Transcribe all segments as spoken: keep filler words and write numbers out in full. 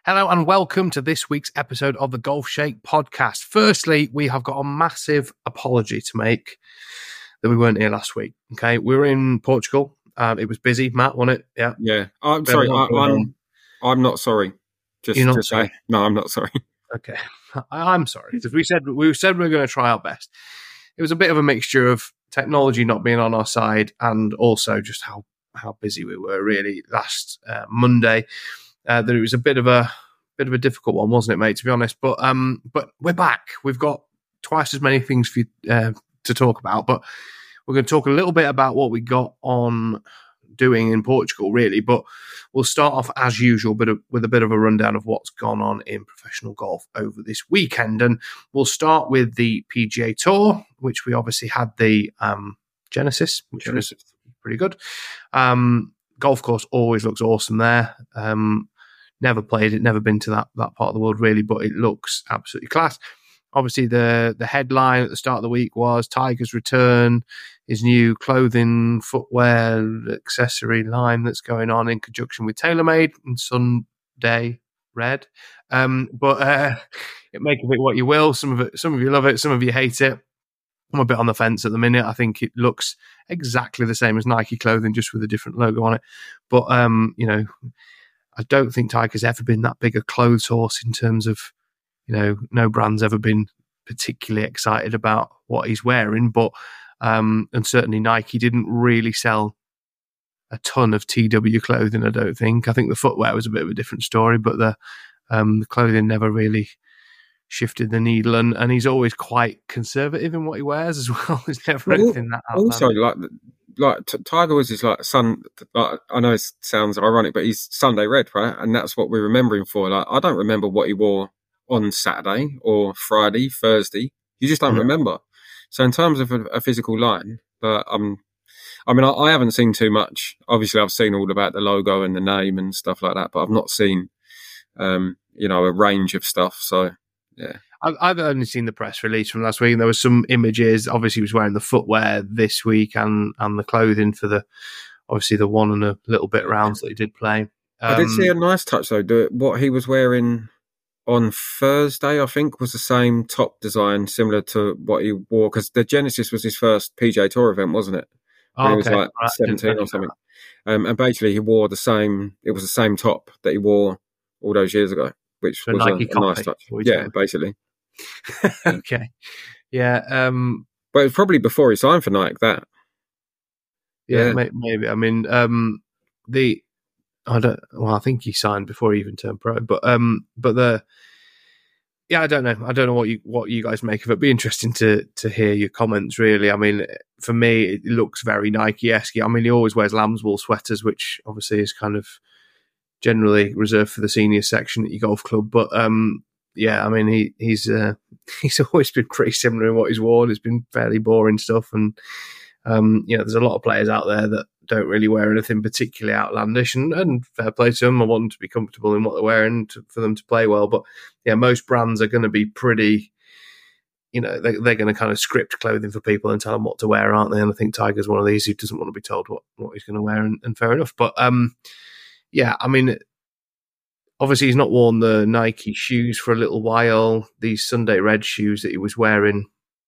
Hello and welcome to this week's episode of the Golf Shake podcast. Firstly, we have got a massive apology to make that we weren't here last week. Okay, we were in Portugal. Um, it was busy. Matt, wasn't it? Yeah. Yeah. I'm sorry. I, I'm. I'm not sorry. Just, You're not just sorry? Say, no, I'm not sorry. Okay, I, I'm sorry because we said we said we were going to try our best. It was a bit of a mixture of technology not being on our side and also just how how busy we were really last uh, Monday. Uh, that it was a bit of a bit of a difficult one, wasn't it, mate? To be honest, but um, but we're back. We've got twice as many things for you uh, to talk about, but we're going to talk a little bit about what we got on doing in Portugal, really. But we'll start off as usual, but with a bit of a rundown of what's gone on in professional golf over this weekend, and we'll start with the P G A Tour, which we obviously had the um, Genesis, which Genesis. was pretty good. Um, golf course always looks awesome there. Um, Never played it, never been to that, that part of the world really, but it looks absolutely class. Obviously, the, the headline at the start of the week was Tiger's return, his new clothing, footwear, accessory line that's going on in conjunction with TaylorMade and Sunday Red. Um, but uh, it make of it what you will. Some of it, some of you love it, some of you hate it. I'm a bit on the fence at the minute. I think it looks exactly the same as Nike clothing, just with a different logo on it. But um, you know. I don't think Tiger's ever been that big a clothes horse in terms of, you know, no brand's ever been particularly excited about what he's wearing. But, um, and certainly Nike didn't really sell a ton of T W clothing, I don't think. I think the footwear was a bit of a different story, but the, um, the clothing never really shifted the needle. And, and he's always quite conservative in what he wears as well. There's never well, anything that outlandish. Also, like, like t- Tiger was his like sun. Like, I know it sounds ironic, but he's Sunday Red, right? And that's what we're remembering for. Like, I don't remember what he wore on Saturday or Friday, Thursday. You just don't yeah. remember. So in terms of a, a physical line, but um, I mean, I, I haven't seen too much. Obviously, I've seen all about the logo and the name and stuff like that, but I've not seen, um, you know, a range of stuff. So yeah. I've only seen the press release from last week, and there was some images. Obviously, he was wearing the footwear this week and, and the clothing for the, obviously, the one and a little bit rounds that he did play. Um, I did see a nice touch, though. Do, what he was wearing on Thursday, I think, was the same top design, similar to what he wore, because the Genesis was his first P G A Tour event, wasn't it? When oh, he was okay. like right. seventeen or something. Um, and basically, he wore the same, it was the same top that he wore all those years ago, which so was Nike a, a nice touch. Yeah, doing? basically. okay. Yeah. Um, but it was probably before he signed for Nike, that. Yeah, yeah. maybe. I mean, um, the, I don't, well, I think he signed before he even turned pro, but, um, but the, yeah, I don't know. I don't know what you, what you guys make of it. It'd be interesting to, to hear your comments, really. I mean, for me, it looks very Nike-esque. I mean, he always wears lambswool sweaters, which obviously is kind of generally reserved for the senior section at your golf club, but, um, yeah, I mean, he he's uh, he's always been pretty similar in what he's worn. It's been fairly boring stuff, and um, you know, there's a lot of players out there that don't really wear anything particularly outlandish, and, and fair play to them. I want them to be comfortable in what they're wearing to, for them to play well. But yeah, most brands are going to be pretty, you know, they, they're going to kind of script clothing for people and tell them what to wear, aren't they? And I think Tiger's one of these who doesn't want to be told what, what he's going to wear, and, and fair enough. But um, yeah, I mean. Obviously, he's not worn the Nike shoes for a little while. These Sunday Red shoes that he was wearing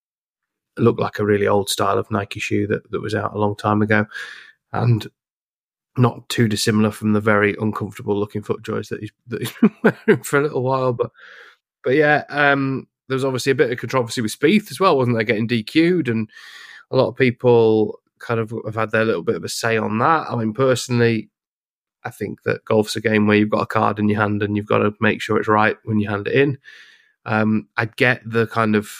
look like a really old style of Nike shoe that, that was out a long time ago, and not too dissimilar from the very uncomfortable looking FootJoys that he's, that he's been wearing for a little while. But but yeah, um, there was obviously a bit of controversy with Spieth as well, wasn't there? Getting D Q'd, and a lot of people kind of have had their little bit of a say on that. I mean, personally, I think that golf's a game where you've got a card in your hand and you've got to make sure it's right when you hand it in. Um, I get the kind of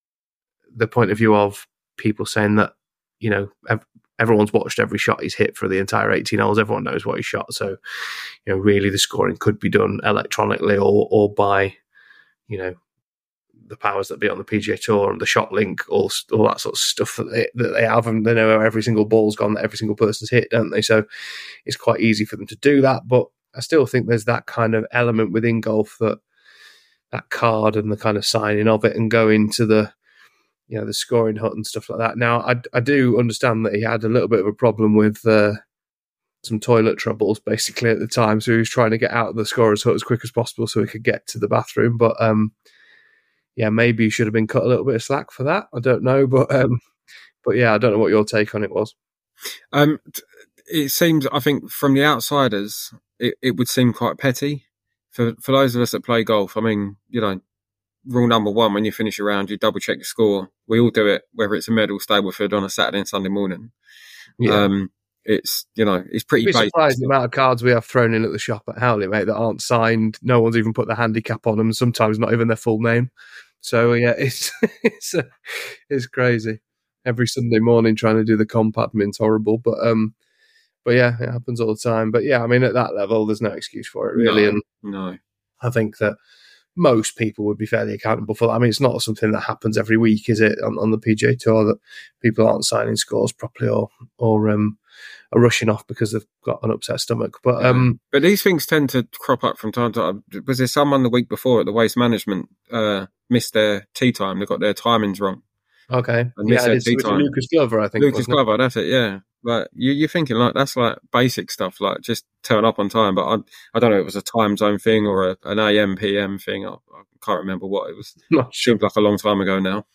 the point of view of people saying that, you know, ev- everyone's watched every shot he's hit for the entire eighteen holes. Everyone knows what he shot. So, you know, really the scoring could be done electronically or, or by, you know, the powers that be on the P G A Tour and the shot link, all, all that sort of stuff that they, that they have, and they know where every single ball's gone, that every single person's hit, don't they? So it's quite easy for them to do that. But I still think there's that kind of element within golf, that that card and the kind of signing of it and going to the, you know, the scoring hut and stuff like that. Now, I, I do understand that he had a little bit of a problem with uh, some toilet troubles basically at the time, so he was trying to get out of the scorer's hut as quick as possible so he could get to the bathroom. But um, yeah, maybe he should have been cut a little bit of slack for that. I don't know, but um, but yeah, I don't know what your take on it was. Um, it seems, I think, from the outsiders, it, it would seem quite petty. For for those of us that play golf, I mean, you know, rule number one, when you finish a round, you double check your score. We all do it, whether it's a medal Stableford on a Saturday and Sunday morning. Yeah. Um, it's, you know, it's pretty basic. You'd be surprised the amount of cards we have thrown in at the shop at Howley, mate, that aren't signed. No one's even put the handicap on them, sometimes not even their full name. So, yeah, it's it's, uh, it's crazy. Every Sunday morning trying to do the comp admin's horrible. But, um, but yeah, it happens all the time. But, yeah, I mean, at that level, there's no excuse for it, really. No, and no. I think that most people would be fairly accountable for that. I mean, it's not something that happens every week, is it, on, on the P G A Tour, that people aren't signing scores properly or or um, are rushing off because they've got an upset stomach. But yeah. um, but these things tend to crop up from time to time. Was there someone the week before at the Waste Management uh, missed their tee time? They got their timings wrong. Okay. And yeah, it's Lucas Glover, I think. Lucas Glover, that's it, yeah. Like, you, you're thinking, like, that's like basic stuff, like just turn up on time. But I, I don't know if it was a time zone thing or a, an A M, P M thing. I, I can't remember what it was. Not sure. Seems like a long time ago now.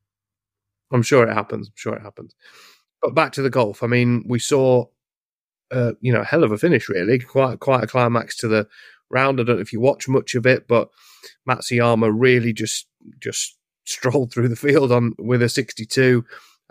I'm sure it happens. I'm sure it happens. But back to the golf. I mean, we saw, uh, you know, a hell of a finish, really. Quite, quite a climax to the round. I don't know if you watch much of it, but Matsuyama really just, just strolled through the field on with a sixty-two,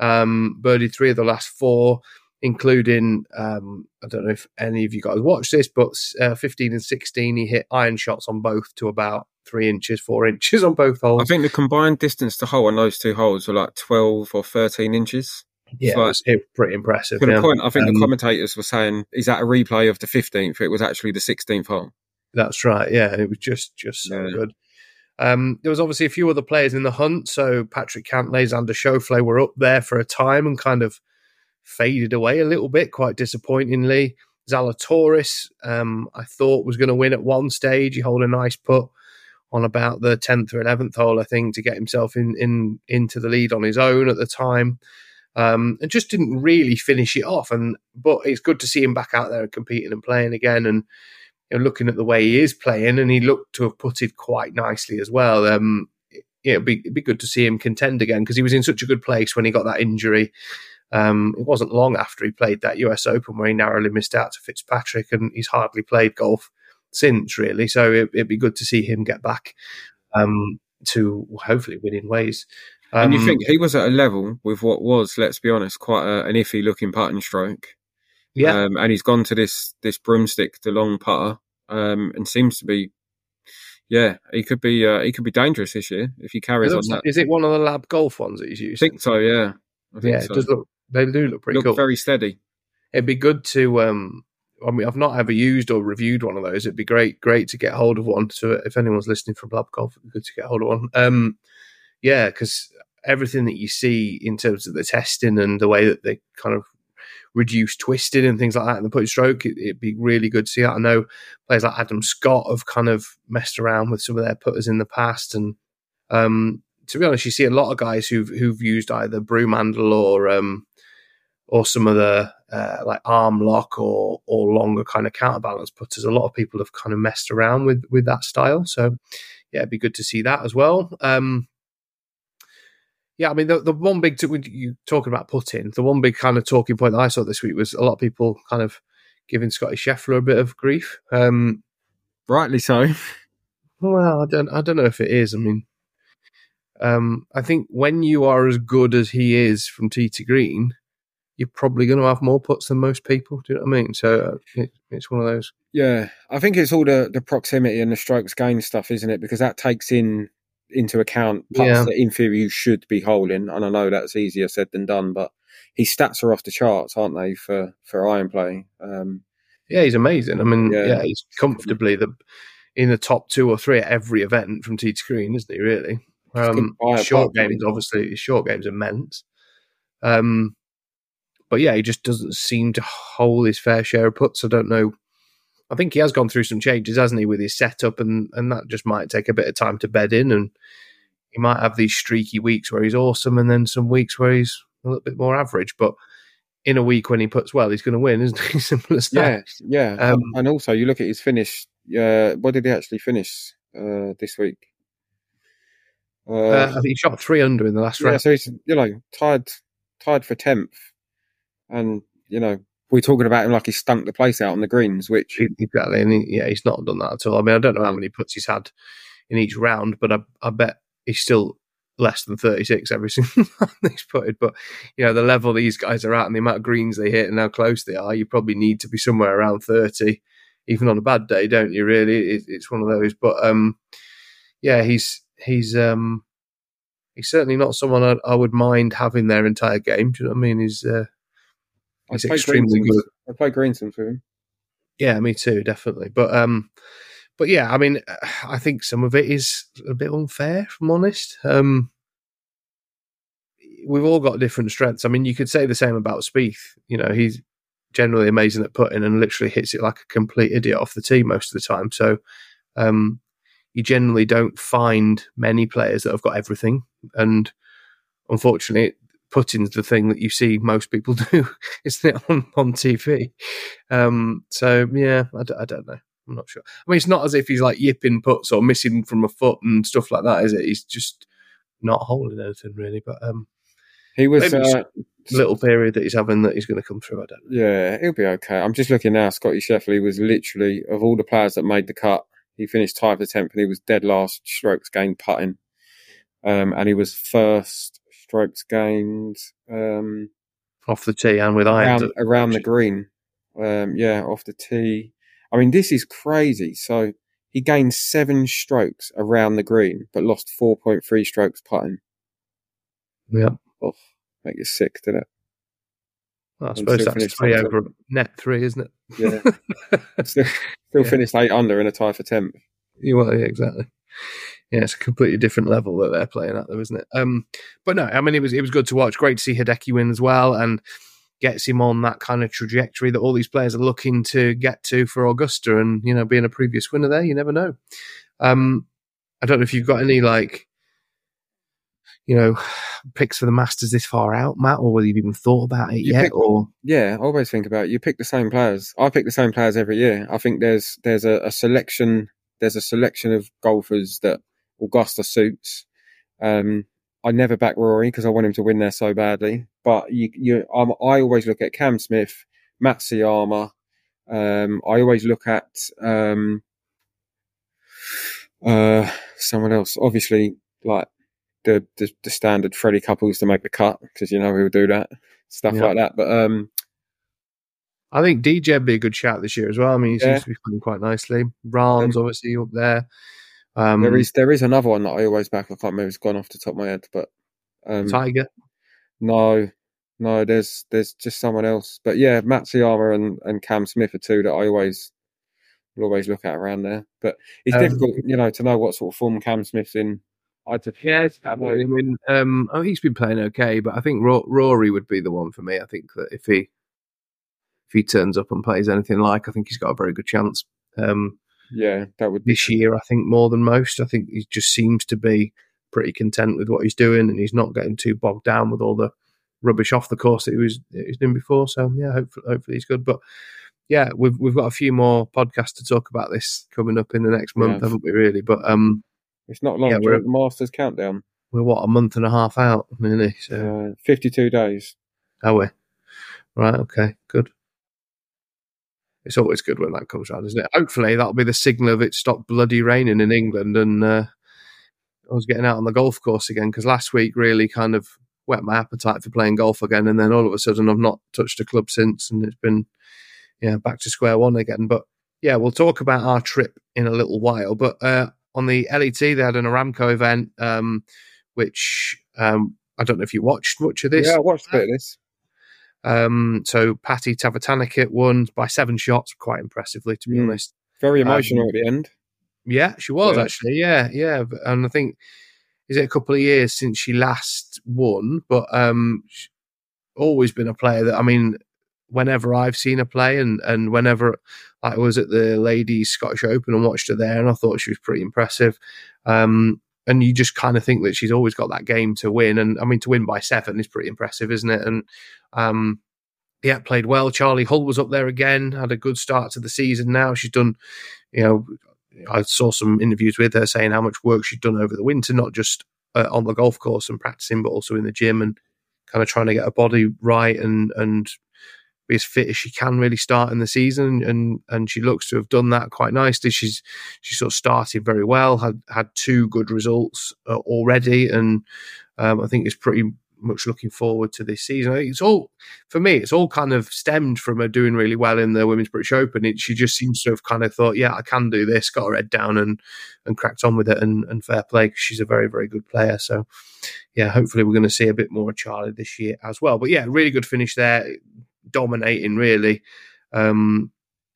um, birdied three of the last four, including, um, I don't know if any of you guys watched this, but uh, fifteen and sixteen, he hit iron shots on both to about three inches, four inches on both holes. I think the combined distance to hole on those two holes were like twelve or thirteen inches. Yeah, like, it, was, it was pretty impressive. To the yeah. point, I think um, the commentators were saying, is that a replay of the fifteenth? It was actually the sixteenth hole. That's right, yeah. It was just, just so yeah. good. Um, there was obviously a few other players in the hunt. So Patrick Cantlay, Xander Schauffele were up there for a time and kind of faded away a little bit, quite disappointingly. Zalatoris, um, I thought was going to win at one stage. He held a nice putt on about the tenth or eleventh hole, I think, to get himself in, in into the lead on his own at the time. Um, and just didn't really finish it off. And but it's good to see him back out there and competing and playing again. And you know, looking at the way he is playing, and he looked to have putted quite nicely as well. Um, yeah, it'd be, it'd be good to see him contend again because he was in such a good place when he got that injury. Um, it wasn't long after he played that U S Open where he narrowly missed out to Fitzpatrick, and he's hardly played golf since, really. So it, it'd be good to see him get back um, to hopefully winning ways. Um, and you think he was at a level with what was, let's be honest, quite a, an iffy looking putting stroke. Yeah. Um, and he's gone to this this broomstick, the long putter, um, and seems to be, yeah, he could be uh, he could be dangerous this year if he carries on that. Is it one of the Lab Golf ones that he's using? I think so, yeah. I think yeah, so. It does look, they do look pretty look cool. Very steady. It'd be good to. Um, I mean, I've not ever used or reviewed one of those. It'd be great, great to get hold of one. So if anyone's listening from Lab Golf, it'd be good to get hold of one. Um, yeah, because everything that you see in terms of the testing and the way that they kind of reduce twisting and things like that in the putting stroke, it, it'd be really good to see that. I know players like Adam Scott have kind of messed around with some of their putters in the past, and um, to be honest, you see a lot of guys who've who've used either broom handle or um, or some of the uh, like arm lock or or longer kind of counterbalance putters. A lot of people have kind of messed around with with that style, so yeah, it'd be good to see that as well. Um, Yeah, I mean, the, the one big, t- you talking about putting, the one big kind of talking point that I saw this week was a lot of people kind of giving Scotty Scheffler a bit of grief. Um, Rightly so. Well, I don't, I don't know if it is. I mean, um, I think when you are as good as he is from tee to green, you're probably going to have more putts than most people. Do you know what I mean? So uh, it, it's one of those. Yeah, I think it's all the, the proximity and the strokes gained stuff, isn't it? Because that takes in into account putts yeah. that in theory you should be holding, and I know that's easier said than done, but his stats are off the charts, aren't they, for, for iron play? Um, yeah, he's amazing. I mean, yeah, yeah he's comfortably the in the top two or three at every event from tee to green, isn't he, really? Um, short games, obviously, his short games are immense. Um, but yeah, he just doesn't seem to hold his fair share of putts. I don't know. I think he has gone through some changes, hasn't he, with his setup, and, and that just might take a bit of time to bed in, and he might have these streaky weeks where he's awesome and then some weeks where he's a little bit more average. But in a week when he puts well, he's going to win, isn't he? Simple as that. Yeah, yeah. Um, and also, you look at his finish. Uh, what did he actually finish uh, this week? Uh, uh, I think he shot three under in the last yeah, round. So he's, you know, tied tied for tenth, and you know, we're talking about him like he stunk the place out on the greens, which exactly. And he, yeah, he's not done that at all. I mean, I don't know how many putts he's had in each round, but I, I bet he's still less than thirty-six every single time he's putted. But you know, the level these guys are at and the amount of greens they hit and how close they are, you probably need to be somewhere around thirty, even on a bad day, don't you? Really, it, it's one of those. But um, yeah, he's he's um, he's certainly not someone I, I would mind having their entire game. Do you know what I mean? He's uh, he's extremely good. I play Greensims with him. Yeah, me too, definitely. But um, but yeah, I mean, I think some of it is a bit unfair, if I'm honest. Um, we've all got different strengths. I mean, you could say the same about Spieth. You know, he's generally amazing at putting and literally hits it like a complete idiot off the tee most of the time. So um, you generally don't find many players that have got everything. And unfortunately, putting's the thing that you see most people do, isn't it, on, on T V? Um, so, yeah, I, d- I don't know. I'm not sure. I mean, it's not as if he's like yipping putts or missing from a foot and stuff like that, is it? He's just not holding anything, really. But um, he was maybe uh, a little period that he's having that he's going to come through. I don't know. Yeah, he'll be okay. I'm just looking now. Scotty Scheffler was literally, of all the players that made the cut, he finished tied for tenth and he was dead last strokes gained putting. Um, and he was first strokes gained um, off the tee and with irons around, around the green. Um, yeah, off the tee. I mean, this is crazy. So he gained seven strokes around the green, but lost four point three strokes putting. Yeah. Oh, make you sick, didn't it? Well, I suppose that's three over net three, isn't it? Yeah. still still yeah. Finished eight under in a tie for tenth. Yeah, well, yeah, exactly. Yeah, it's a completely different level that they're playing at, though, isn't it? Um, but no, I mean, it was it was good to watch. Great to see Hideki win as well, and gets him on that kind of trajectory that all these players are looking to get to for Augusta. And you know, being a previous winner there, you never know. Um, I don't know if you've got any like, you know, picks for the Masters this far out, Matt, or whether you've even thought about it you yet. Pick, or yeah, I always think about it. You pick the same players. I pick the same players every year. I think there's there's a, a selection. There's a selection of golfers that Augusta suits. Um, I never back Rory because I want him to win there so badly. But you, you, I'm, I always look at Cam Smith, Matsuyama. Um, I always look at um, uh, someone else. Obviously, like the, the the standard Freddie Couples to make the cut because you know he'll do that stuff yeah. like that. But um, I think D J would be a good shout this year as well. I mean, he yeah. seems to be playing quite nicely. Rams um, obviously up there. Um, there is there is another one that I always back. I can't remember. It's gone off the top of my head, but um, Tiger. No, no. There's there's just someone else. But yeah, Matsuyama and, and Cam Smith are two that I always will always look at around there. But it's um, difficult, you know, to know what sort of form Cam Smith's in. I just, yeah, I mean, um, I think he's been playing okay, but I think Rory would be the one for me. I think that if he if he turns up and plays anything like, I think he's got a very good chance. Um, yeah, that would be this year. I think more than most. I think he just seems to be pretty content with what he's doing, and he's not getting too bogged down with all the rubbish off the course that he was he's doing before. So yeah, hopefully, hopefully he's good. But yeah, we've we've got a few more podcasts to talk about this coming up in the next month, yeah. haven't we? Really, but um, it's not long. Yeah, we're at the Masters countdown. We're what a month and a half out, really. So uh, fifty-two days. Are we? Right. Okay. Good. It's always good when that comes around, isn't it? Hopefully that'll be the signal of it stopped bloody raining in England and uh, I was getting out on the golf course again because last week really kind of whet my appetite for playing golf again, and then all of a sudden I've not touched a club since, and it's been yeah back to square one again. But yeah, we'll talk about our trip in a little while. But uh, on the L E T they had an Aramco event, um, which um, I don't know if you watched much of this. Yeah, I watched a bit of this. Um, so Patty Tavatanakit won by seven shots, quite impressively, to be mm. honest. Very emotional um, at the end. Yeah, she was yeah. actually. Yeah, yeah. And I think, is it a couple of years since she last won? But um, she's always been a player that, I mean, whenever I've seen her play and, and whenever like, I was at the Ladies Scottish Open and watched her there, and I thought she was pretty impressive. Um, and you just kind of think that she's always got that game to win. And I mean, to win by seven is pretty impressive, isn't it? And um, yeah, played well. Charlie Hull was up there again, had a good start to the season now. She's done, you know, I saw some interviews with her saying how much work she'd done over the winter, not just uh, on the golf course and practicing, but also in the gym and kind of trying to get her body right and and be as fit as she can really start in the season. And and she looks to have done that quite nicely. She's she sort of started very well, had had two good results uh, already, and um, I think it's pretty much looking forward to this season. I think it's all, for me, it's all kind of stemmed from her doing really well in the Women's British Open. It, she just seems to have kind of thought, yeah, I can do this, got her head down and and cracked on with it, and, and fair play, because she's a very, very good player. So, yeah, hopefully we're going to see a bit more of Charlie this year as well. But yeah, really good finish there, dominating really. Um,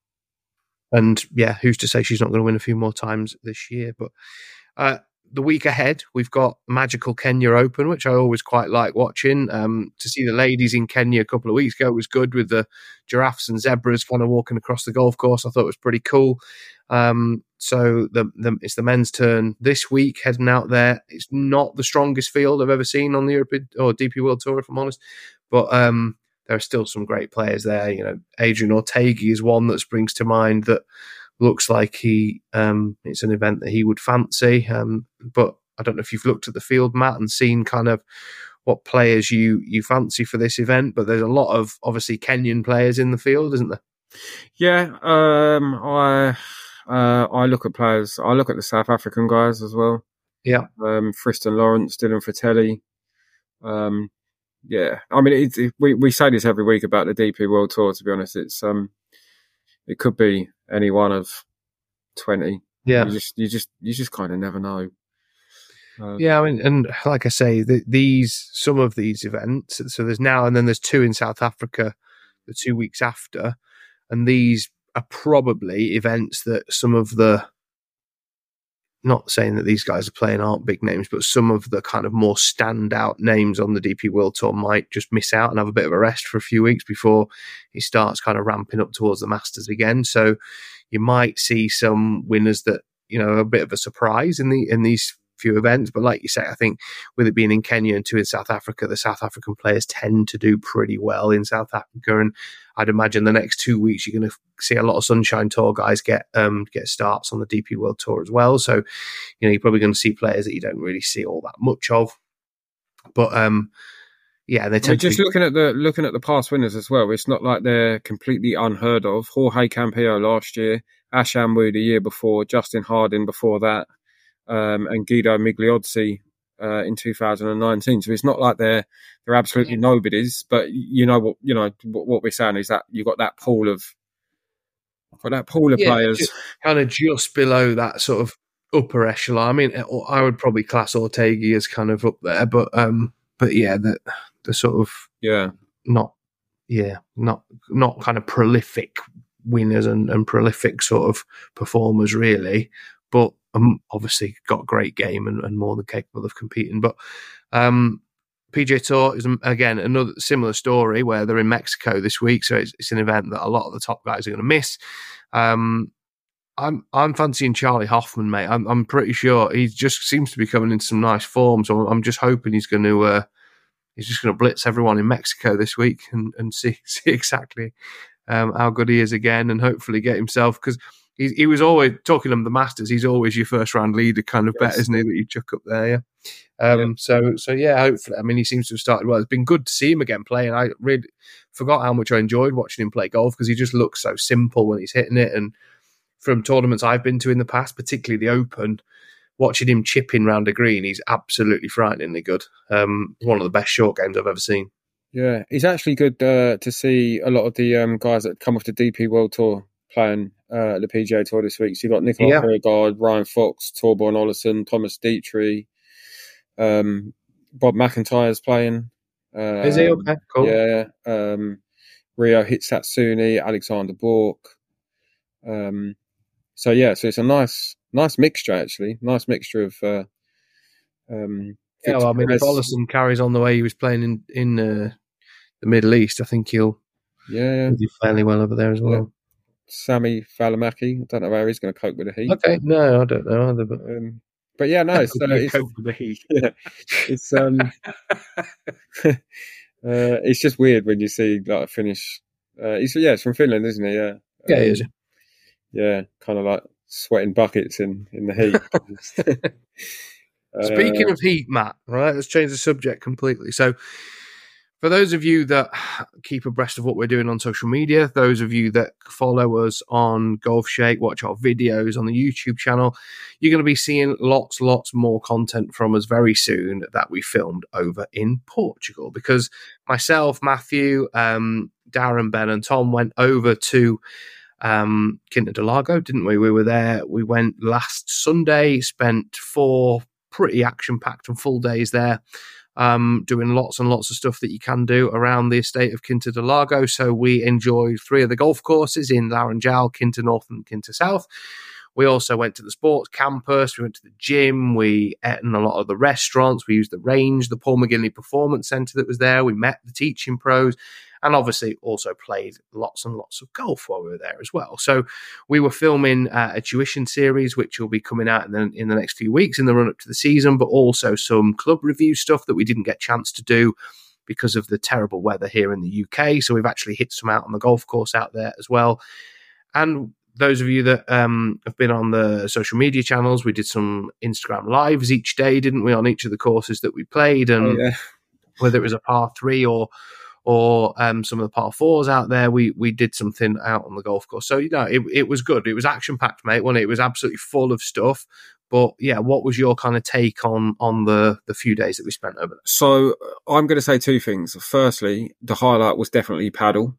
and yeah, who's to say she's not going to win a few more times this year? But uh, the week ahead, we've got Magical Kenya Open, which I always quite like watching. Um, to see the ladies in Kenya a couple of weeks ago was good, with the giraffes and zebras kind of walking across the golf course. I thought it was pretty cool. Um, so the, the, it's the men's turn this week, heading out there. It's not the strongest field I've ever seen on the European or D P World Tour, if I'm honest, but um, there are still some great players there. You know, Adrian Ortegi is one that springs to mind that looks like he um, it's an event that he would fancy. Um, but I don't know if you've looked at the field, Matt, and seen kind of what players you, you fancy for this event. But there's a lot of obviously Kenyan players in the field, isn't there? Yeah, um, I uh, I look at players. I look at the South African guys as well. Yeah, um, Tristan Lawrence, Dylan Fratelli. Um, yeah, I mean, it, it, we we say this every week about the D P World Tour. To be honest, it's um, it could be any one of twenty. Yeah, you just you just you just kind of never know. Uh, yeah, I mean, and like I say, the, these some of these events. So there's now and then there's two in South Africa, the two weeks after, and these are probably events that some of the. Not saying that these guys are playing aren't big names, but some of the kind of more standout names on the D P World Tour might just miss out and have a bit of a rest for a few weeks before he starts kind of ramping up towards the Masters again. So you might see some winners that, you know, a bit of a surprise in the in these few events. But like you say, I think with it being in Kenya and two in South Africa, the South African players tend to do pretty well in South Africa. And I'd imagine the next two weeks you're going to see a lot of Sunshine Tour guys get um, get starts on the D P World Tour as well. So, you know, you're probably going to see players that you don't really see all that much of. But um, yeah, they tend just to be- looking at the looking at the past winners as well. It's not like they're completely unheard of. Jorge Campillo last year, Ash Amwu the year before, Justin Harding before that, um, and Guido Migliozzi uh, in two thousand nineteen. So it's not like they're they're absolutely nobodies. But you know what you know what, what we're saying is that you've got that pool of got that pool of yeah, players, kind of just below that sort of upper echelon. I mean, I would probably class Ortegi as kind of up there, but um, but yeah, the the sort of yeah, not yeah, not not kind of prolific winners and, and prolific sort of performers really, but um, obviously got a great game and, and more than capable of competing. But um, P G A Tour is again another similar story where they're in Mexico this week, so it's, it's an event that a lot of the top guys are going to miss. Um, I'm I'm fancying Charlie Hoffman, mate. I'm I'm pretty sure he just seems to be coming in some nice form. So I'm just hoping he's going to uh, he's just going to blitz everyone in Mexico this week and, and see see exactly um, how good he is again, and hopefully get himself, because he he was always talking of the Masters. He's always your first round leader kind of yes. bet, isn't he? That you chuck up there, yeah. Um, yeah. So so yeah, hopefully. I mean, he seems to have started well. It's been good to see him again playing. I really forgot how much I enjoyed watching him play golf, because he just looks so simple when he's hitting it. And from tournaments I've been to in the past, particularly the Open, watching him chipping round a green, he's absolutely frighteningly good. Um, one of the best short games I've ever seen. Yeah, it's actually good uh, to see a lot of the um, guys that come off the D P World Tour playing uh, the P G A Tour this week. So you've got Nicola yeah. Perregard, Ryan Fox, Torbjorn Olesen, Thomas Dietrich, um, Bob McIntyre's playing. Um, Is he? Okay, cool. Yeah. Um, Rio Hitsatsuni, Alexander Bork. Um, so yeah, so it's a nice, nice mixture actually. Nice mixture of. Uh, um, yeah, well, I mean, if Olesen carries on the way he was playing in in uh, the Middle East, I think he'll yeah, he'll do fairly well over there as well. Yeah. Sami Falamaki, I don't know how he's going to cope with the heat. Okay, no, I don't know either, but um, but yeah, no, it's, uh, it's cope with the heat. Yeah, it's um, Uh, it's just weird when you see like a Finnish. Uh, he's yeah, it's from Finland, isn't he? Yeah, Yeah, um, he is. Yeah, kind of like sweating buckets in in the heat. Speaking uh, of heat, Matt, right? Let's change the subject completely. So, for those of you that keep abreast of what we're doing on social media, those of you that follow us on Golf Shake, watch our videos on the YouTube channel, you're going to be seeing lots, lots more content from us very soon that we filmed over in Portugal. Because myself, Matthew, um, Darren, Ben, and Tom went over to um, Quinta do Lago, didn't we? We were there. We went last Sunday, spent four pretty action-packed and full days there. Um, doing lots and lots of stuff that you can do around the estate of Quinta do Lago. So we enjoyed three of the golf courses in Laranjal, Quinta North and Quinta South. We also went to the sports campus. We went to the gym. We ate in a lot of the restaurants. We used the range, the Paul McGinley Performance Centre that was there. We met the teaching pros and obviously also played lots and lots of golf while we were there as well. So we were filming uh, a tuition series, which will be coming out in the, in the next few weeks in the run up to the season, but also some club review stuff that we didn't get a chance to do because of the terrible weather here in the U K. So we've actually hit some out on the golf course out there as well. And those of you that um, have been on the social media channels, we did some Instagram lives each day, didn't we, on each of the courses that we played, and oh, yeah. whether it was a par three or or um, some of the par fours out there, we we did something out on the golf course. So, you know, it, it was good. It was action-packed, mate, wasn't it? It was absolutely full of stuff. But, yeah, what was your kind of take on on the, the few days that we spent over there? So I'm going to say two things. Firstly, the highlight was definitely paddle.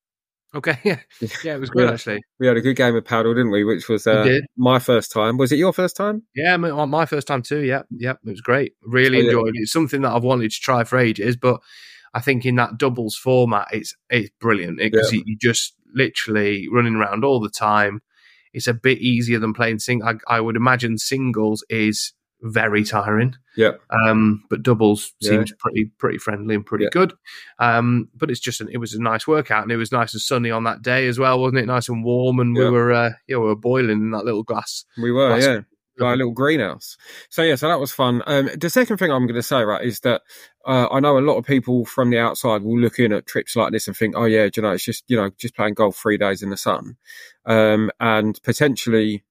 Okay, yeah. Yeah, it was good, yeah. actually. We had a good game of paddle, didn't we? Which was uh, my first time. Was it your first time? Yeah, my, my first time too. Yeah, yeah. It was great. Really so, enjoyed yeah. it. It's something that I've wanted to try for ages, but I think in that doubles format, it's it's brilliant because yeah. you just literally running around all the time. It's a bit easier than playing sing. I, I would imagine singles is very tiring. Yeah. Um, but doubles yeah. seems pretty pretty friendly and pretty yeah. good. Um, but it's just an, it was a nice workout, and it was nice and sunny on that day as well, wasn't it? Nice and warm, and yeah. we were uh, yeah we were boiling in that little glass. We were, glass. yeah. Like a little greenhouse. So, yeah, so that was fun. Um, the second thing I'm going to say, right, is that uh, I know a lot of people from the outside will look in at trips like this and think, oh, yeah, do you know, it's just, you know, just playing golf three days in the sun. Um, and potentially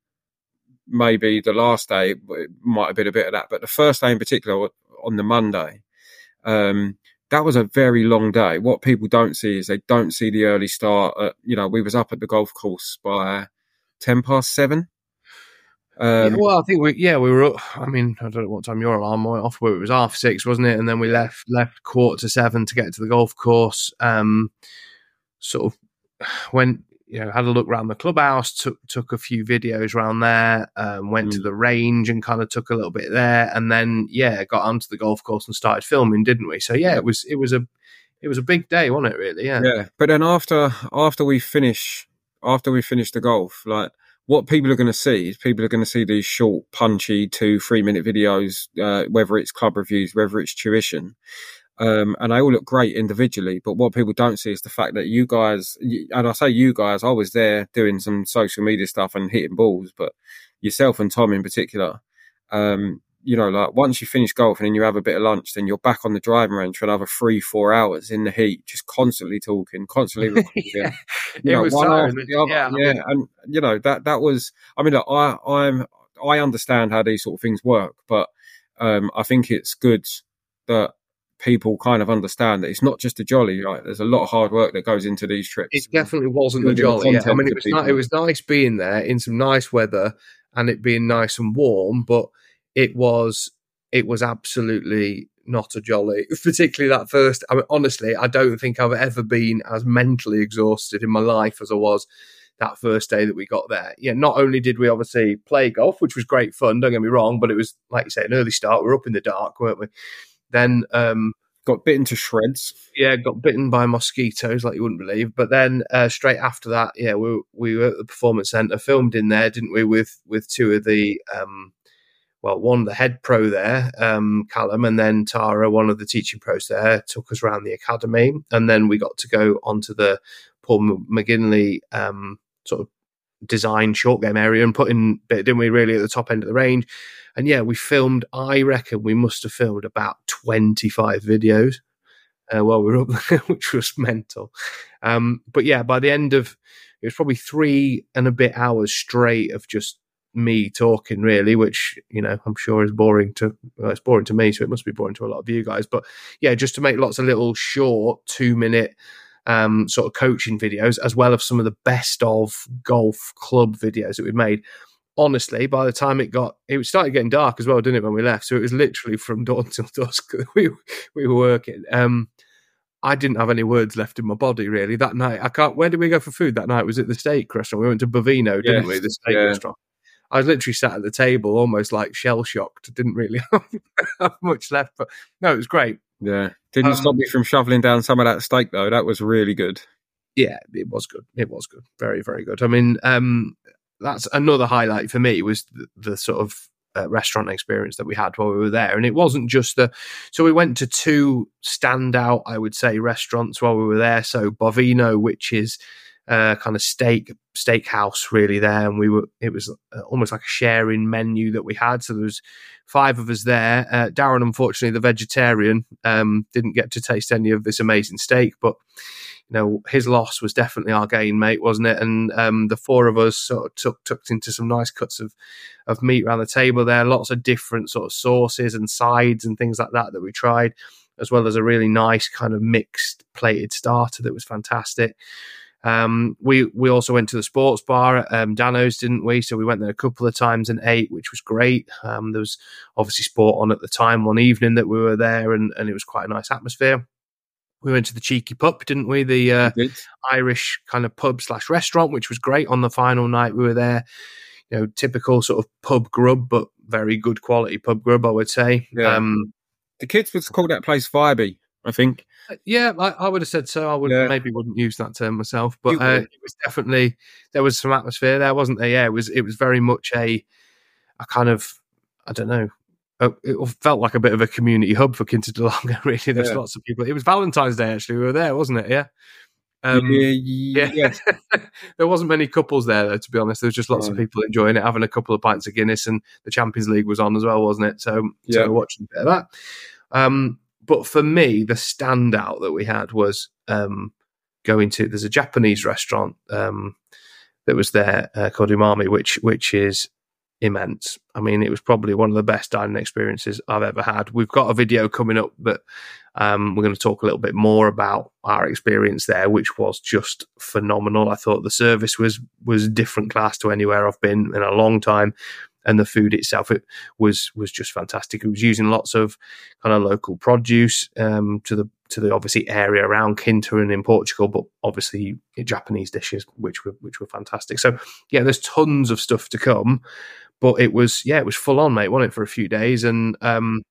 maybe the last day might have been a bit of that. But the first day in particular, on the Monday, um, that was a very long day. What people don't see is they don't see the early start. At, you know, we was up at the golf course by ten past seven. Um, yeah, well, I think we, yeah, we were. I mean, I don't know what time your alarm went off. But it was half six, wasn't it? And then we left left quarter to seven to get to the golf course. Um, sort of went, you know, had a look around the clubhouse, took took a few videos around there, um, went mm. to the range and kind of took a little bit there, and then yeah, got onto the golf course and started filming, didn't we? So yeah, it was it was a it was a big day, wasn't it? Really, yeah. Yeah, but then after after we finish after we finish the golf, like. What people are going to see is people are going to see these short, punchy two, three-minute videos, uh, whether it's club reviews, whether it's tuition, um, and they all look great individually. But what people don't see is the fact that you guys, and I say you guys, I was there doing some social media stuff and hitting balls, but yourself and Tom in particular, um, you know, like once you finish golf and then you have a bit of lunch, then you're back on the driving range for another three, four hours in the heat, just constantly talking, constantly recording. yeah, you it know, was one tiring. after the other. Yeah, yeah, I mean, and you know that that was. I mean, look, I I'm I understand how these sort of things work, but um, I think it's good that people kind of understand that it's not just a jolly. Right, there's a lot of hard work that goes into these trips. It definitely wasn't a jolly. Yeah. I mean, it was not, it was nice being there in some nice weather and it being nice and warm, but. It was it was absolutely not a jolly, particularly that first. I mean, honestly, I don't think I've ever been as mentally exhausted in my life as I was that first day that we got there. Yeah, not only did we obviously play golf, which was great fun, don't get me wrong, but it was, like you say, an early start. We were up in the dark, weren't we? Then um, got bitten to shreds. Yeah, got bitten by mosquitoes like you wouldn't believe. But then uh, straight after that, yeah, we were, we were at the Performance Centre, filmed in there, didn't we, with with two of the... Um, Well, one, the head pro there, um, Callum, and then Tara, one of the teaching pros there, took us around the academy. And then we got to go onto the Paul McGinley um, sort of design short game area and put in, didn't we, really, at the top end of the range. And yeah, we filmed, I reckon we must have filmed about twenty-five videos. uh, while we were up there, which was mental. Um, but yeah, by the end of it was probably three and a bit hours straight of just me talking, really, which, you know, I'm sure is boring to well, it's boring to me, so it must be boring to a lot of you guys. But yeah, just to make lots of little short two minute um, sort of coaching videos, as well as some of the best of golf club videos that we've made. Honestly, by the time it got, it started getting dark as well, didn't it, when we left? So it was literally from dawn till dusk that we we were working. Um, I didn't have any words left in my body, really, that night. I can't. Where did we go for food that night? Was it the steak restaurant? We went to Bovino, didn't yes, we? The steak yeah. restaurant. I was literally sat at the table, almost like shell shocked. Didn't really have, have much left, but no, it was great. Yeah, didn't um, stop me from shoveling down some of that steak though. That was really good. Yeah, it was good. It was good. Very, very good. I mean, um, that's another highlight for me was the, the sort of uh, restaurant experience that we had while we were there. And it wasn't just the, so we went to two standout, I would say, restaurants while we were there. So Bovino, which is uh, kind of steak, steakhouse really there. And we were, it was uh, almost like a sharing menu that we had. So there was five of us there. Uh, Darren, unfortunately, the vegetarian, um, didn't get to taste any of this amazing steak, but you know, his loss was definitely our gain, mate, wasn't it? And um, the four of us sort of took, tucked into some nice cuts of, of meat around the table there, lots of different sort of sauces and sides and things like that that we tried, as well as a really nice kind of mixed plated starter that was fantastic. Um, we we also went to the sports bar at um, Dano's, didn't we? So we went there a couple of times and ate, which was great. Um, there was obviously sport on at the time one evening that we were there, and, and it was quite a nice atmosphere. We went to the Cheeky Pup, didn't we? The uh, Irish kind of pub slash restaurant, which was great on the final night we were there. You know, typical sort of pub grub, but very good quality pub grub, I would say. Yeah. Um, the kids would call that place vibey, I think. Yeah, I, I would have said so. I would yeah. maybe wouldn't use that term myself, but uh, it was definitely, there was some atmosphere there, wasn't there? Yeah, it was. It was very much a, a kind of, I don't know. It felt like a bit of a community hub for Quinta de Larga, really. There's yeah. lots of people. It was Valentine's Day, actually. We were there, wasn't it? Yeah. Um, yeah. yeah. There wasn't many couples there, though, to be honest. There was just lots right. of people enjoying it, having a couple of pints of Guinness, and the Champions League was on as well, wasn't it? So, yeah. so we were watching a bit of that. Um, but for me, the standout that we had was um, going to, there's a Japanese restaurant um, that was there uh, called Umami, which which is immense. I mean, it was probably one of the best dining experiences I've ever had. We've got a video coming up that um, we're going to talk a little bit more about our experience there, which was just phenomenal. I thought the service was was different class to anywhere I've been in a long time, and the food itself it was was just fantastic. It was using lots of kind of local produce um, to the to the obviously area around Quinta and in Portugal, but obviously Japanese dishes, which were which were fantastic. So yeah, there's tons of stuff to come. But it was, yeah, it was full on, mate, wasn't it, for a few days. And, um,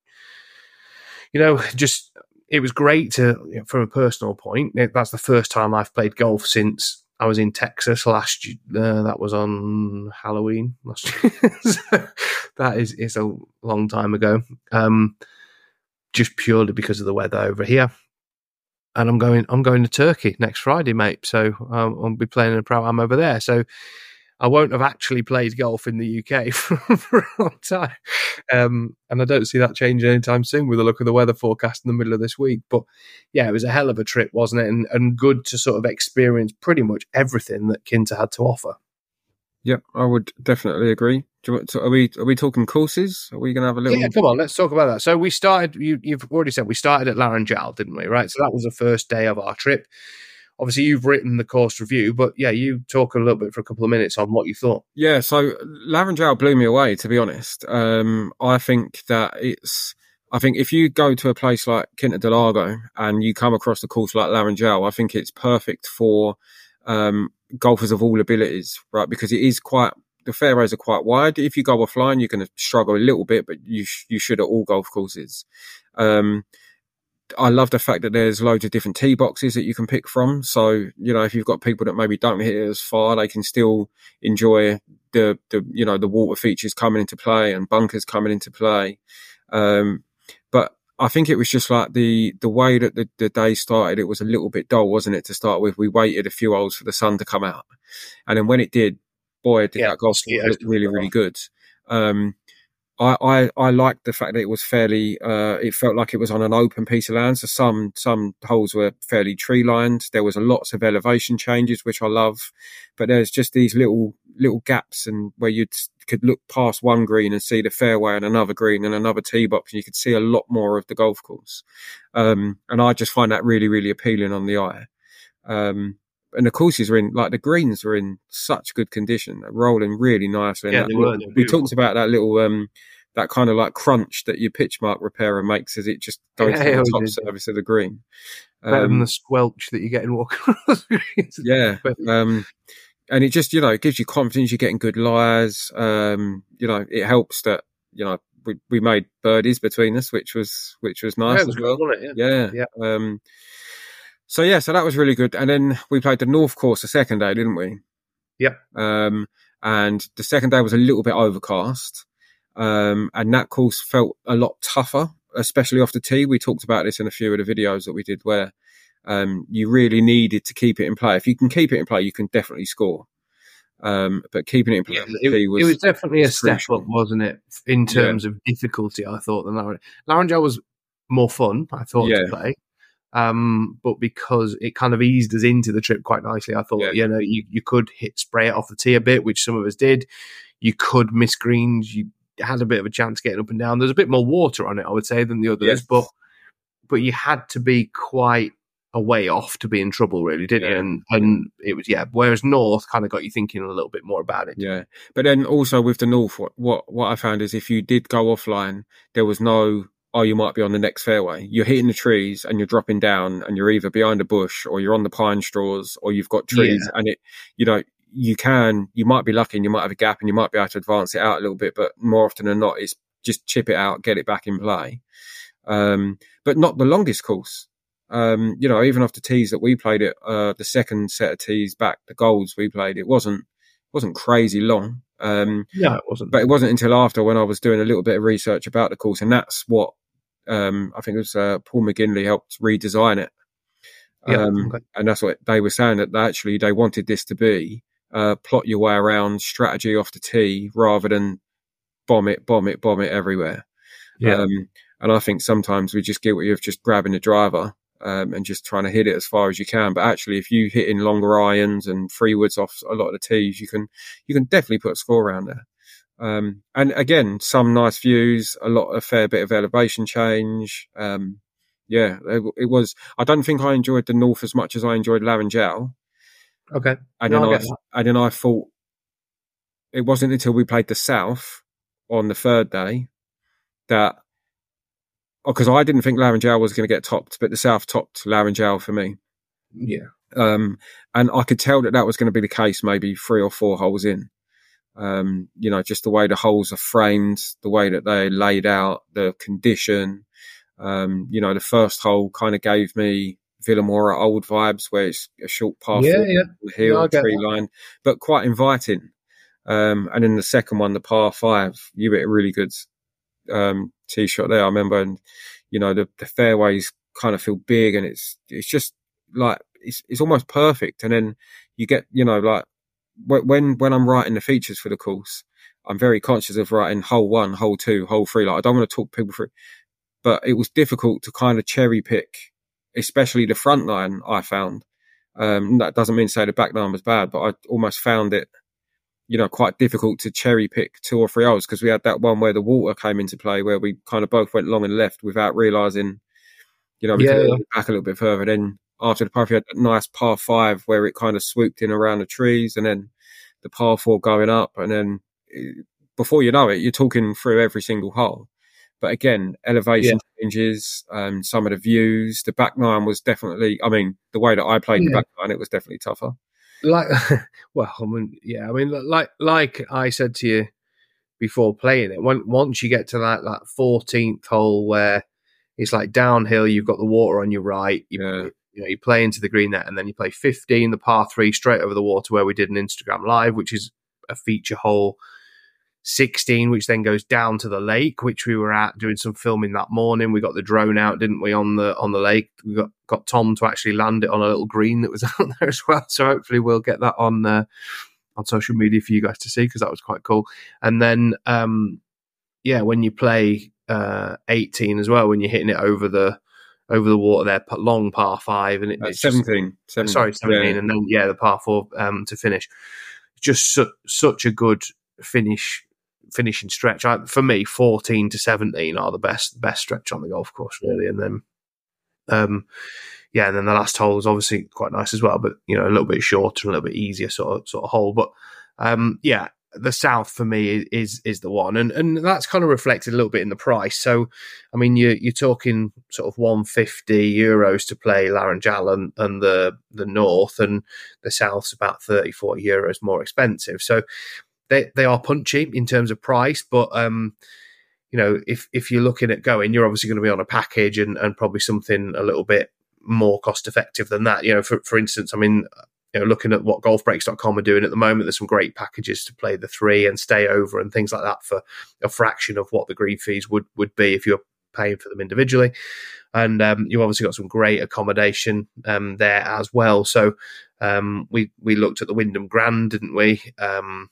you know, just, it was great to, you know, from a personal point, it, that's the first time I've played golf since I was in Texas last year. Uh, that was on Halloween last year. So that is, is a long time ago. Um, just purely because of the weather over here. And I'm going, I'm going to Turkey next Friday, mate. So um, I'll be playing in a pro am over there. So I won't have actually played golf in the U K for, for a long time. Um, and I don't see that changing anytime soon with the look of the weather forecast in the middle of this week. But yeah, it was a hell of a trip, wasn't it? And, and good to sort of experience pretty much everything that Quinta had to offer. Yeah, I would definitely agree. Do you want to, are we are we talking courses? Are we going to have a little? Yeah, come on, let's talk about that. So we started, you, you've already said we started at Laranjal, didn't we? Right. So that was the first day of our trip. Obviously, you've written the course review, but yeah, you talk a little bit for a couple of minutes on what you thought. Yeah, so Laranjal blew me away, to be honest. Um, I think that it's, I think if you go to a place like Quinta de Larga and you come across a course like Laranjal, I think it's perfect for um, golfers of all abilities, right? Because it is quite, the fairways are quite wide. If you go offline, you're going to struggle a little bit, but you sh- you should at all golf courses. Um, I love the fact that there's loads of different tee boxes that you can pick from. So, you know, if you've got people that maybe don't hit it as far, they can still enjoy the, the you know, the water features coming into play and bunkers coming into play. Um, but I think it was just like the, the way that the, the day started, it was a little bit dull, wasn't it, to start with? We waited a few holes for the sun to come out. And then when it did, boy, did yeah, that golf look really, really good. Um, I, I, I liked the fact that it was fairly, uh, it felt like it was on an open piece of land. So some, some holes were fairly tree lined. There was a lots of elevation changes, which I love, but there's just these little, little gaps and where you could look past one green and see the fairway and another green and another tee box, and you could see a lot more of the golf course. Um, and I just find that really, really appealing on the eye. Um, and the courses are in, like the greens are in such good condition. They're rolling really nicely. Yeah, and they little, were. They were we talked about that little, um, that kind of like crunch that your pitch mark repairer makes as it just goes Yeah, to the it top did. surface of the green. Better than Um, the squelch that you get in walking across the greens. yeah. Um, and it just, you know, it gives you confidence. You're getting good lies. Um, you know, it helps that, you know, we, we made birdies between us, which was, which was nice Yeah, it was as well. good, wasn't it? Yeah. Yeah. yeah. Um, so yeah, so that was really good. And then we played the North course the second day, didn't we? Yep. Um, and the second day was a little bit overcast. Um, and that course felt a lot tougher, especially off the tee. We talked about this in a few of the videos that we did where, um, you really needed to keep it in play. If you can keep it in play, you can definitely score. Um, but keeping it in play, Yeah, off the it, tee was, it was definitely a was step crucial. up, wasn't it, in terms yeah. of difficulty, I thought, than Larendale. Larendale was more fun, I thought, Yeah. to play. Um, but because it kind of eased us into the trip quite nicely, I thought, Yeah. you know, you, you could hit spray it off the tee a bit, which some of us did. You could miss greens. You had a bit of a chance getting up and down. There's a bit more water on it, I would say, than the others, Yes. but but you had to be quite a way off to be in trouble, really, didn't Yeah. you? And and it was, yeah. Whereas North kind of got you thinking a little bit more about it. Yeah, but then also with the North, what, what what I found is if you did go offline, there was no, oh, you might be on the next fairway. You're hitting the trees and you're dropping down, and you're either behind a bush or you're on the pine straws or you've got trees, Yeah. and it, you know, you can, you might be lucky and you might have a gap and you might be able to advance it out a little bit, but more often than not, it's just chip it out, get it back in play. Um, but not the longest course. Um, you know, even off the tees that we played it, uh, the second set of tees back, the golds we played, it wasn't, wasn't crazy long. Um, No, it wasn't. but it wasn't until after when I was doing a little bit of research about the course, and that's what, um, I think it was, uh, Paul McGinley helped redesign it. Yeah, Um, okay. and that's what they were saying, that actually they wanted this to be, uh, plot your way around, strategy off the tee rather than bomb it, bomb it, bomb it everywhere. Yeah. Um, and I think sometimes we just guilty of just grabbing the driver, um, and just trying to hit it as far as you can. But actually, if you hit in longer irons and three woods off a lot of the tees, you can, you can definitely put a score around there. Um, and again, some nice views, a lot, a fair bit of elevation change. Um, yeah, it, it was, I don't think I enjoyed the North as much as I enjoyed Larendale. Okay. And No, then I I, get that. and then I thought it wasn't until we played the South on the third day that, because I didn't think Larendale was going to get topped, but the South topped Larendale for me. Yeah. Um, and I could tell that that was going to be the case maybe three or four holes in. Um, you know, just the way the holes are framed, the way that they're laid out, the condition. Um, you know, the first hole kind of gave me Villamora old vibes, where it's a short par Yeah, four, yeah. the hill, Yeah, I get tree that. line, but quite inviting. Um, and then the second one, the par five, you hit a really good um, tee shot there. I remember, and you know, the, the fairways kind of feel big, and it's it's just like it's it's almost perfect. And then you get, you know, like when when I'm writing the features for the course, I'm very conscious of writing hole one, hole two, hole three. Like I don't want to talk people through, but it was difficult to kind of cherry pick, especially the front line. I found um, that doesn't mean to say the back line was bad, but I almost found it, you know, quite difficult to cherry pick two or three holes, because we had that one where the water came into play, where we kind of both went long and left without realising, you know, we Yeah, could yeah. go back a little bit further. Then after the par, we had that nice par five where it kind of swooped in around the trees, and then the par four going up, and then eh, before you know it, you're talking through every single hole. But again, elevation changes, um, some of the views, the back nine was definitely, I mean, the way that I played the Yeah. back nine, it was definitely tougher. Like, well, I mean, yeah, I mean, like, like I said to you before playing it, when, once you get to that, that fourteenth hole where it's like downhill, you've got the water on your right, you, Yeah. you know, you play into the green net, and then you play fifteen, the par three, straight over the water, where we did an Instagram live, which is a feature hole. sixteen, which then goes down to the lake, which we were at doing some filming that morning. We got the drone out, didn't we, on the on the lake? We got got Tom to actually land it on a little green that was out there as well. So hopefully we'll get that on uh, on social media for you guys to see, because that was quite cool. And then um, yeah, when you play uh, eighteen as well, when you're hitting it over the over the water there, long par five, and it, Uh, it's seventeen, just seventeen. sorry, seventeen, Yeah. and then yeah, the par four um, to finish. Just su- such a good finish. Finishing stretch. I, for me, fourteen to seventeen are the best best stretch on the golf course, really. And then, um, yeah, and then the last hole is obviously quite nice as well, but you know, a little bit shorter, a little bit easier sort of sort of hole. But um, yeah, the South for me is is the one, and and that's kind of reflected a little bit in the price. So, I mean, you you're talking sort of one hundred fifty euros to play Laranjal and, and the the North, and the South's about thirty, forty euros more expensive. So. They they are punchy in terms of price, but um, you know, if if you're looking at going, you're obviously going to be on a package and, and probably something a little bit more cost effective than that. You know, for for instance, I mean, you know, looking at what golf breaks dot com are doing at the moment, there's some great packages to play the three and stay over and things like that for a fraction of what the green fees would would be if you're paying for them individually. And um, you've obviously got some great accommodation um, there as well. So um, we we looked at the Wyndham Grand, didn't we? Um,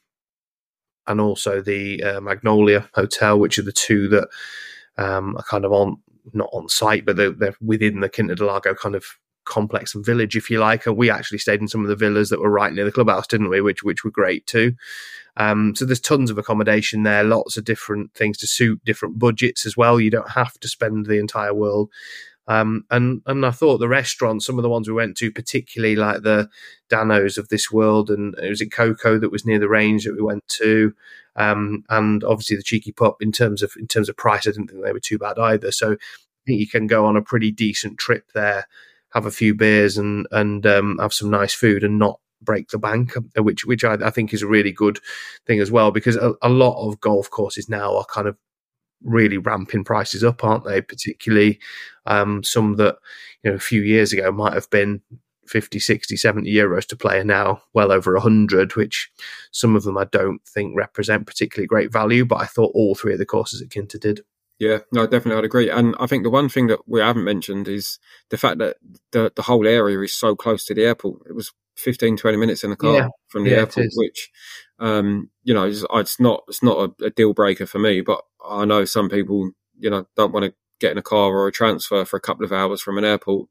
and also the uh, Magnolia Hotel, which are the two that um, are kind of on, not on site, but they're, they're within the Quinta del Lago kind of complex and village, if you like. And we actually stayed in some of the villas that were right near the clubhouse, didn't we? Which which were great too. Um, so there's tons of accommodation there, lots of different things to suit different budgets as well. You don't have to spend the entire world. Um, and and I thought the restaurants, some of the ones we went to, particularly like the Danos of this world, and it was at Coco that was near the range that we went to, um, and obviously the Cheeky Pup. In terms of in terms of price, I didn't think they were too bad either. So I think you can go on a pretty decent trip there, have a few beers, and and um, have some nice food, and not break the bank, which which I, I think is a really good thing as well, because a, a lot of golf courses now are kind of really ramping prices up, aren't they? Particularly um, some that, you know, a few years ago might have been fifty, sixty, seventy euros to play, are now well over one hundred, which some of them I don't think represent particularly great value, but I thought all three of the courses at Quinta did. Yeah, no, definitely, I'd agree. And I think the one thing that we haven't mentioned is the fact that the, the whole area is so close to the airport. It was fifteen, twenty minutes in the car yeah. from the yeah, airport, which, um, you know, it's, it's not it's not a, a deal breaker for me, but I know some people, you know, don't want to get in a car or a transfer for a couple of hours from an airport.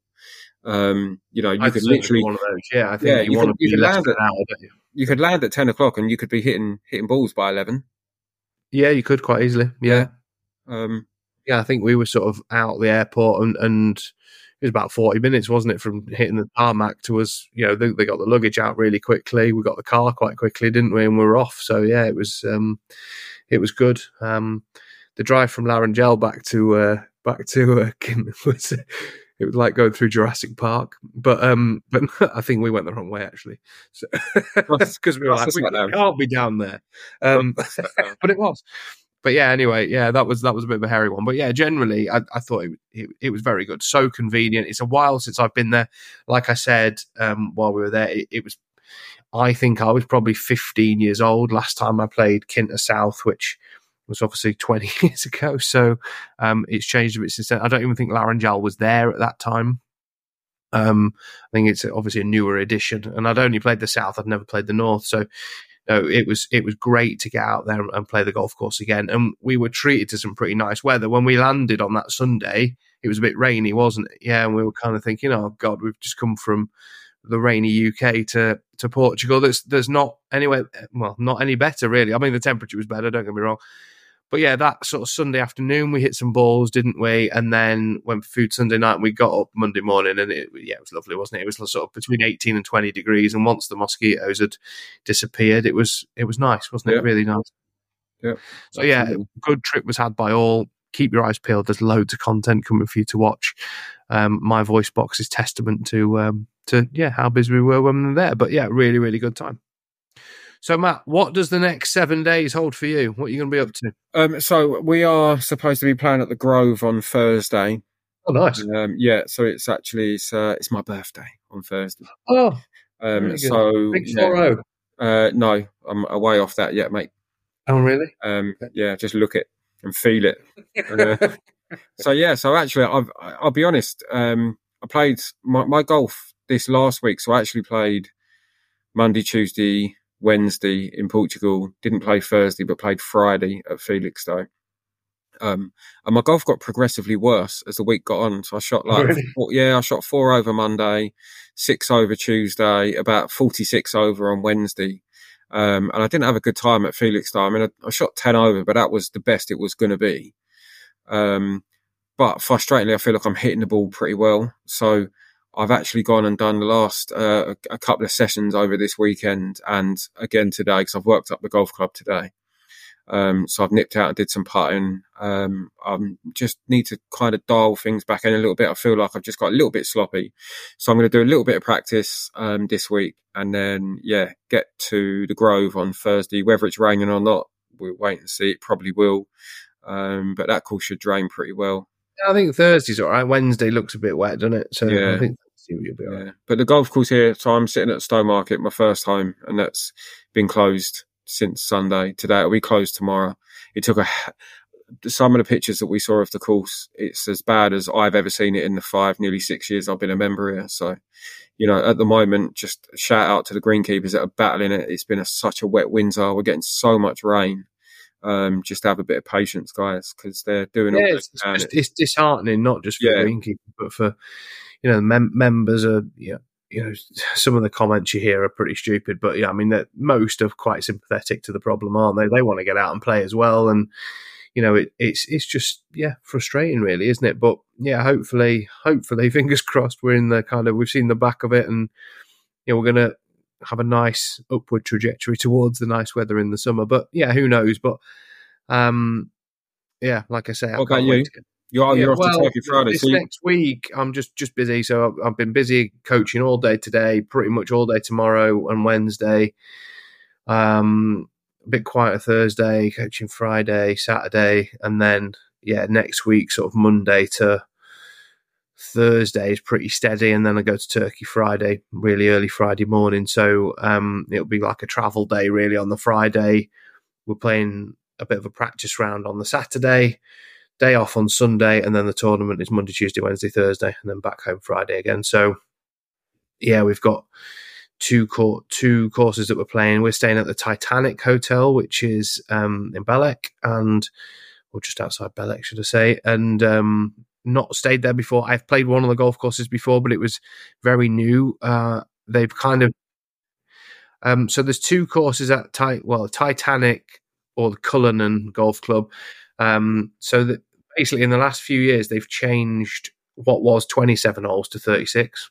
Um, you know, you I'd could literally, one of those. Yeah, I think yeah, you, you want could, to be you could less land than at, an hour, don't you? You could land at ten o'clock and you could be hitting hitting balls by eleven. Yeah, you could quite easily. Yeah. yeah. Um, yeah, I think we were sort of out the airport and, and it was about forty minutes, wasn't it, from hitting the tarmac to us. You know, they, they got the luggage out really quickly. We got the car quite quickly, didn't we? And we were off. So yeah, it was um, it was good. Um, the drive from Laranjal back to uh, back to uh, was it was like going through Jurassic Park. But um, but I think we went the wrong way actually. So because we were like, we can't be down there. Um, but it was. But yeah, anyway, yeah, that was that was a bit of a hairy one. But yeah, generally, I, I thought it, it, it was very good. So convenient. It's a while since I've been there. Like I said, um, while we were there, it, it was, I think I was probably fifteen years old last time I played Quinta South, which was obviously twenty years ago. So um, it's changed a bit since then. I don't even think Laranjal was there at that time. Um, I think it's obviously a newer edition. And I'd only played the South. I'd never played the North. So No, it was it was great to get out there and play the golf course again. And we were treated to some pretty nice weather. When we landed on that Sunday, it was a bit rainy, wasn't it? Yeah, and we were kind of thinking, oh, God, we've just come from the rainy U K to, to Portugal. There's, there's not anywhere, well, not any better, really. I mean, the temperature was better, don't get me wrong. But yeah, that sort of Sunday afternoon, we hit some balls, didn't we? And then went for food Sunday night, and we got up Monday morning, and it, yeah, it was lovely, wasn't it? It was sort of between eighteen and twenty degrees, and once the mosquitoes had disappeared, it was it was nice, wasn't it? Yeah. Really nice. Yeah. So yeah, good trip was had by all. Keep your eyes peeled. There's loads of content coming for you to watch. Um, my voice box is testament to um, to yeah how busy we were when we were there. But yeah, really, really good time. So, Matt, what does the next seven days hold for you? What are you going to be up to? Um, so we are supposed to be playing at the Grove on Thursday. Oh, nice. Um, yeah, so it's actually it's, uh, it's my birthday on Thursday. Oh, um, so big yeah, four oh. Uh, no, I'm away off that yet, mate. Oh, really? Um, yeah, just look it and feel it. uh, so yeah, so actually, I've, I'll be honest. Um, I played my, my golf this last week, so I actually played Monday, Tuesday, Wednesday in Portugal. Didn't play Thursday, but played Friday at Felixstowe. Um, and my golf got progressively worse as the week got on. So I shot like, Really? four, yeah, I shot four over Monday, six over Tuesday, about forty-six over on Wednesday. Um, and I didn't have a good time at Felixstowe. I mean, I, I shot ten over, but that was the best it was going to be. Um, but frustratingly, I feel like I'm hitting the ball pretty well. So I've actually gone and done the last uh, a couple of sessions over this weekend and again today because I've worked up the golf club today. Um, so I've nipped out and did some putting. Um, I just need to kind of dial things back in a little bit. I feel like I've just got a little bit sloppy. So I'm going to do a little bit of practice um, this week and then, yeah, get to the Grove on Thursday. Whether it's raining or not, we'll wait and see. It probably will. Um, but that course should drain pretty well. I think Thursday's all right. Wednesday looks a bit wet, doesn't it? So yeah. I think Thursday will be all right. Yeah. But the golf course here, so I'm sitting at Stowmarket, my first home, and that's been closed since Sunday. Today it'll be closed tomorrow. It took a some of the pictures that we saw of the course, it's as bad as I've ever seen it in the five, nearly six years I've been a member here. So, you know, at the moment, just shout out to the greenkeepers that are battling it. It's been a, such a wet winter. We're getting so much rain. Um, just have a bit of patience, guys, because they're doing yeah, all it's, it's, just, it's disheartening, not just for yeah. the greenkeepers, but for, you know, mem- members are, you know, you know, some of the comments you hear are pretty stupid, but yeah, I mean, that most are quite sympathetic to the problem, aren't they? They want to get out and play as well, and you know, it, it's it's just yeah, frustrating, really, isn't it? But yeah, hopefully, hopefully, fingers crossed, we're in the kind of we've seen the back of it, and you know, we're gonna have a nice upward trajectory towards the nice weather in the summer. But yeah, who knows? But um, yeah, like I say, I what can't about wait you? to get. You're, Yeah, you're off well, to Turkey Friday. This so you... next week, I'm just, just busy. So I've, I've been busy coaching all day today, pretty much all day tomorrow and Wednesday. Um, a bit quieter Thursday, coaching Friday, Saturday, and then yeah, next week, sort of Monday to Thursday is pretty steady, and then I go to Turkey Friday, really early Friday morning. So um, it'll be like a travel day, really. On the Friday, we're playing a bit of a practice round on the Saturday. Day off on Sunday, and then the tournament is Monday, Tuesday, Wednesday, Thursday, and then back home Friday again. So, yeah, we've got two cour- two courses that we're playing. We're staying at the Titanic Hotel, which is um, in Belek, and or just outside Belek, should I say? And um, not stayed there before. I've played one of the golf courses before, but it was very new. Uh, they've kind of um, so there's two courses at Ti- well Titanic or the Cullinan Golf Club. Um, so that. Basically, in the last few years, they've changed what was twenty-seven holes to thirty-six.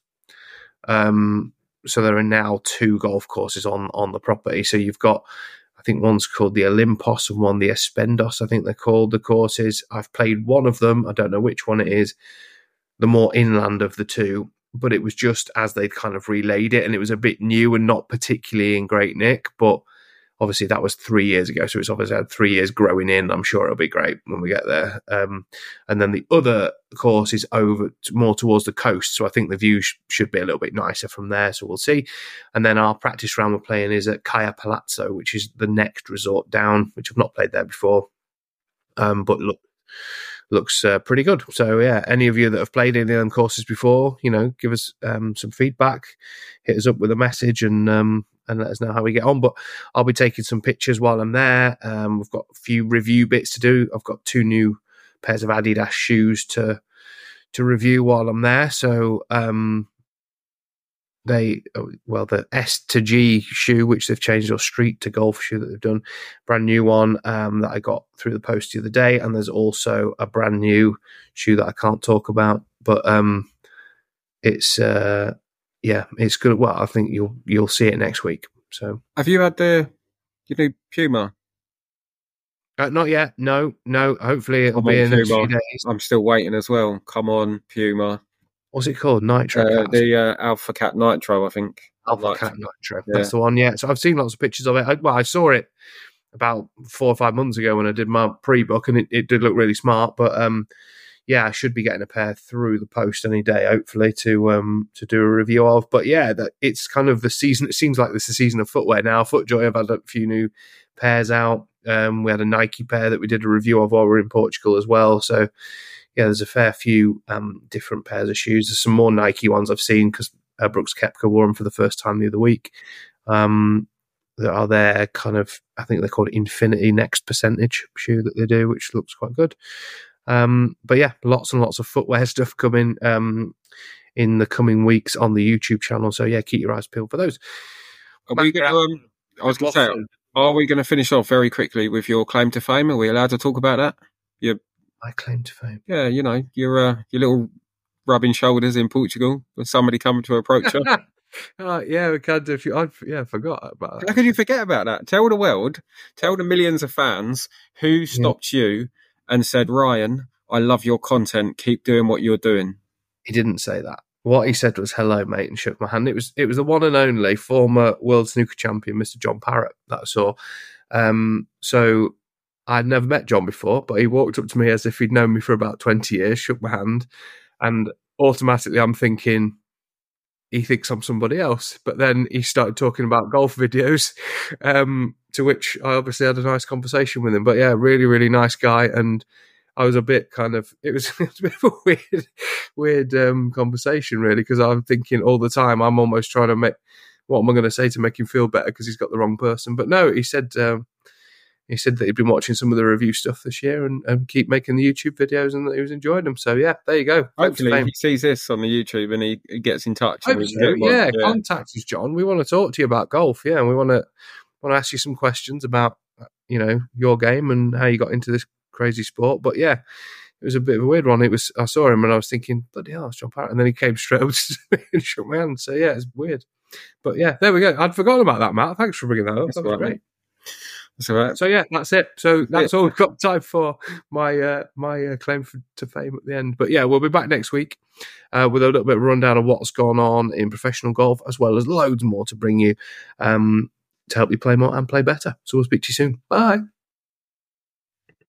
Um, so there are now two golf courses on, on the property. So you've got, I think one's called the Olympos and one the Espendos, I think they're called, the courses. I've played one of them. I don't know which one it is, the more inland of the two. But it was just as they'd kind of relayed it, and it was a bit new and not particularly in great nick, but obviously, that was three years ago, so it's obviously had three years growing in. I'm sure it'll be great when we get there. Um, and then the other course is over to, more towards the coast, so I think the view sh- should be a little bit nicer from there, so we'll see. And then our practice round we're playing is at Caia Palazzo, which is the next resort down, which I've not played there before, um, but look, looks uh, pretty good. So, yeah, any of you that have played any of them courses before, you know, give us um, some feedback, hit us up with a message, and um, and let us know how we get on. But I'll be taking some pictures while I'm there. Um, we've got a few review bits to do. I've got two new pairs of Adidas shoes to to review while I'm there. So um, they, well, the S to G shoe, which they've changed, or street to golf shoe that they've done, brand new one um, that I got through the post the other day. And there's also a brand new shoe that I can't talk about, but um, it's, uh, yeah, it's good. Well, I think you'll you'll see it next week. So, have you had the you know Puma? Uh, not yet. No, no. Hopefully it'll Come be in the next few days. I'm still waiting as well. Come on, Puma. What's it called? Nitro. Uh, the uh, Alpha Cat Nitro, I think. Alpha like, Cat Nitro. Yeah. That's the one. Yeah. So I've seen lots of pictures of it. I, well, I saw it about four or five months ago when I did my pre-book, and it, it did look really smart. But um, yeah, I should be getting a pair through the post any day, hopefully, to um to do a review of. But yeah, that it's kind of the season. It seems like this is the season of footwear now. FootJoy have had a few new pairs out. Um, we had a Nike pair that we did a review of while we were in Portugal as well. So yeah, there's a fair few um different pairs of shoes. There's some more Nike ones I've seen because uh, Brooks Koepka wore them for the first time the other week. Um, that are their kind of, I think they're called Infinity Next Percentage shoe that they do, which looks quite good. Um, but yeah, lots and lots of footwear stuff coming um, in the coming weeks on the YouTube channel. So yeah, keep your eyes peeled for those. Are we gonna, um, I was going to say, are we going to finish off very quickly with your claim to fame? Are we allowed to talk about that? Your, My claim to fame? Yeah, you know, your uh, your little rubbing shoulders in Portugal with somebody coming to approach you. uh, yeah, we can do. If you, I yeah, I forgot about that. How could you forget about that? Tell the world, tell the millions of fans who stopped yeah. you and said, Ryan, I love your content. Keep doing what you're doing. He didn't say that. What he said was hello, mate, and shook my hand. It was it was the one and only former world snooker champion, Mister John Parrott, that I saw. Um, so I'd never met John before, but he walked up to me as if he'd known me for about twenty years, shook my hand, and automatically I'm thinking, he thinks I'm somebody else. But then he started talking about golf videos, um, to which I obviously had a nice conversation with him. But yeah, really, really nice guy. And I was a bit kind of, it was, it was a bit of a weird, weird um, conversation, really, because I'm thinking all the time, I'm almost trying to make, what am I going to say to make him feel better because he's got the wrong person? But no, he said, um, he said that he'd been watching some of the review stuff this year and, and keep making the YouTube videos and that he was enjoying them. So yeah, there you go. Hopefully he sees this on the YouTube and he, he gets in touch. So, yeah, yeah, contact us, John. We want to talk to you about golf. Yeah, and we want to want to ask you some questions about, you know, your game and how you got into this crazy sport. But yeah, it was a bit of a weird one. It was, I saw him and I was thinking, bloody hell, it's John Parrott. And then he came straight over to me and shook my hand. So yeah, it's weird. But yeah, there we go. I'd forgotten about that, Matt. Thanks for bringing that up. That's that was right, great. That's all right. So yeah, that's it. So that's all we've got time for. My uh, my uh, claim for, to fame at the end. But yeah, we'll be back next week uh, with a little bit of a rundown of what's gone on in professional golf, as well as loads more to bring you um, to help you play more and play better. So we'll speak to you soon. Bye.